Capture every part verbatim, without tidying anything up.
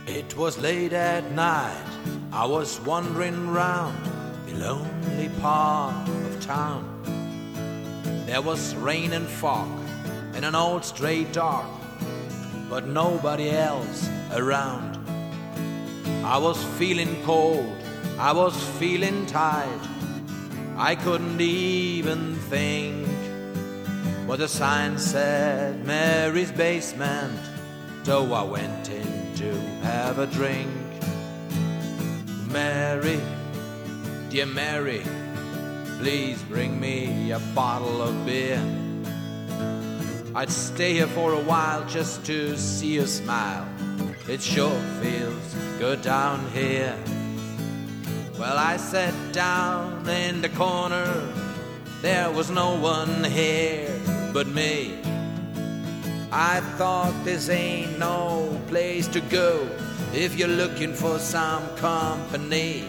It was late at night, I was wandering round the lonely part of town. There was rain and fog and an old stray dog, but nobody else around. I was feeling cold, I was feeling tired, I couldn't even think. But the sign said Mary's basement, so I went in to have a drink. Mary, dear Mary, please bring me a bottle of beer. I'd stay here for a while just to see you smile. It sure feels good down here. Well, I sat down in the corner. There was no one here but me. I thought this ain't no place to go if you're looking for some company.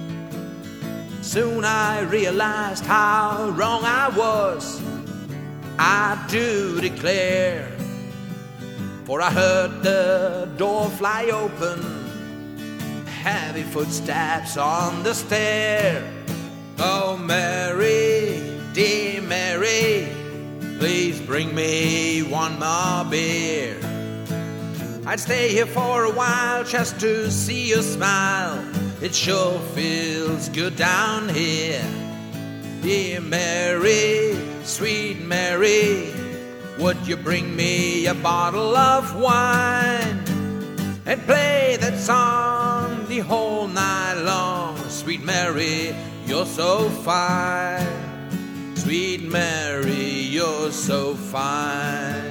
Soon I realized how wrong I was, I do declare. For I heard the door fly open, heavy footsteps on the stair. Oh, Mary, dear Mary, please bring me one more beer. I'd stay here for a while just to see you smile. It sure feels good down here. Dear Mary, sweet Mary, would you bring me a bottle of wine and play that song the whole night long? Sweet Mary, you're so fine. Sweet Mary, you're so fine.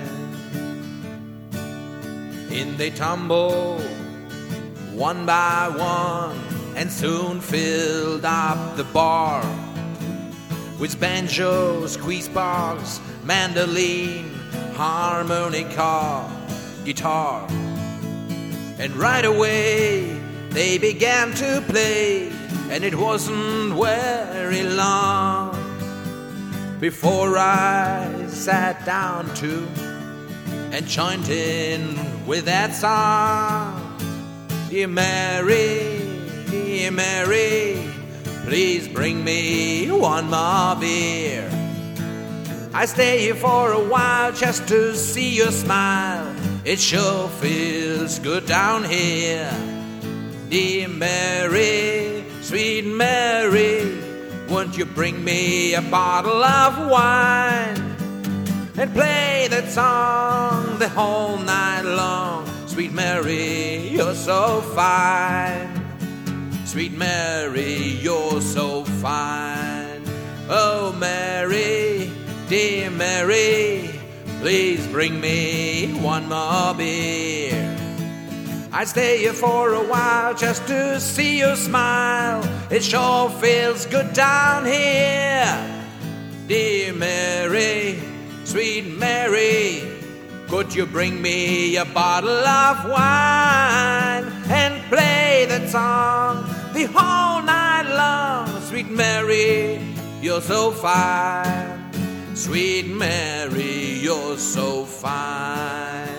In they tumble, one by one, and soon filled up the bar with banjos, squeeze box, mandolin, harmonica, guitar. And right away they began to play, and it wasn't very long before I sat down too and joined in with that song. Dear Mary, dear Mary, please bring me one more beer. I stay here for a while just to see you smile. It sure feels good down here. Dear Mary, sweet Mary, won't you bring me a bottle of wine and play that song the whole night long? Sweet Mary, you're so fine. Sweet Mary, you're so fine. Oh, Mary, dear Mary, please bring me one more beer. I'd stay here for a while just to see you smile. It sure feels good down here. Dear Mary, sweet Mary, could you bring me a bottle of wine and play that song the whole night long? Sweet Mary, you're so fine. Sweet Mary, you're so fine.